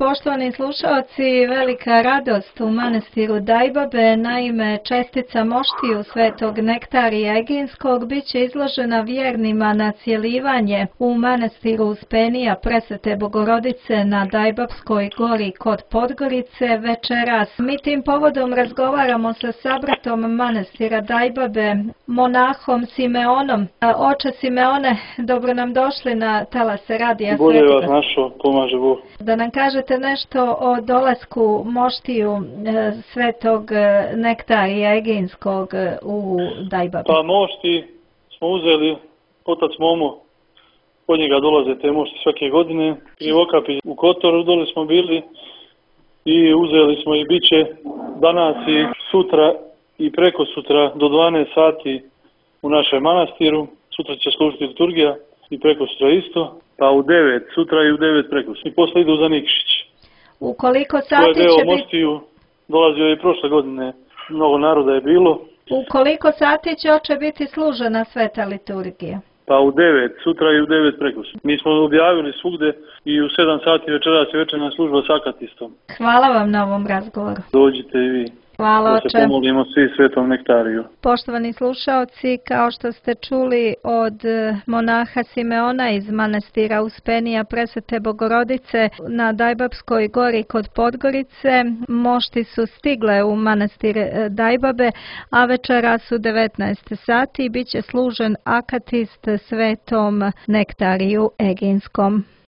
Poštovani slušalci, velika radost u manastiru Dajbabe, naime čestica moštiju Svetog Nektarija Eginskog bit će izložena vjernima na cjelivanje u manastiru Uspenija Presvete Bogorodice na Dajbabskoj gori kod Podgorice večeras. Mi tim povodom razgovaramo sa sabratom manastira Dajbabe, monahom Simeonom. Oče Simeone, dobro nam došli na talase radija Bolje Svetoga. vas našao, pomaže Bog. Da nam kažete nešto o dolasku moštiju Svetog Nektarija Eginskog u Dajbabu. Pa mošti smo uzeli, otac Momo, od njega dolaze te mošti svake godine. Prije Okapi u Kotoru dole smo bili i uzeli smo i bit će danas i sutra i preko sutra do 12 sati u našem manastiru. Sutra će služiti liturgija i preko sutra isto. Pa u 9 sutra i u 9 preko sutra. I posle idu za Nikšić. U koliko To sati je će deo biti? moštiju, dolazio je i prošle godine. Mnogo naroda je bilo. U koliko sati će oče biti služena sveta liturgija? Pa u 9 sutra i u 9 preko sutra. Mi smo objavili svugde i u 7 sati večeras je večerna služba s akatistom. Hvala vam na ovom razgovoru. Dođite i vi. Hvala Da se oče. pomolimo svi Svetom Nektariju. Poštovani slušaoci, kao što ste čuli od monaha Simeona iz manastira Uspenija Presvete Bogorodice na Dajbabskoj gori kod Podgorice, mošti su stigle u manastir Dajbabe, a večeras u 19 sati bit će služen akatist Svetom Nektariju Eginskom.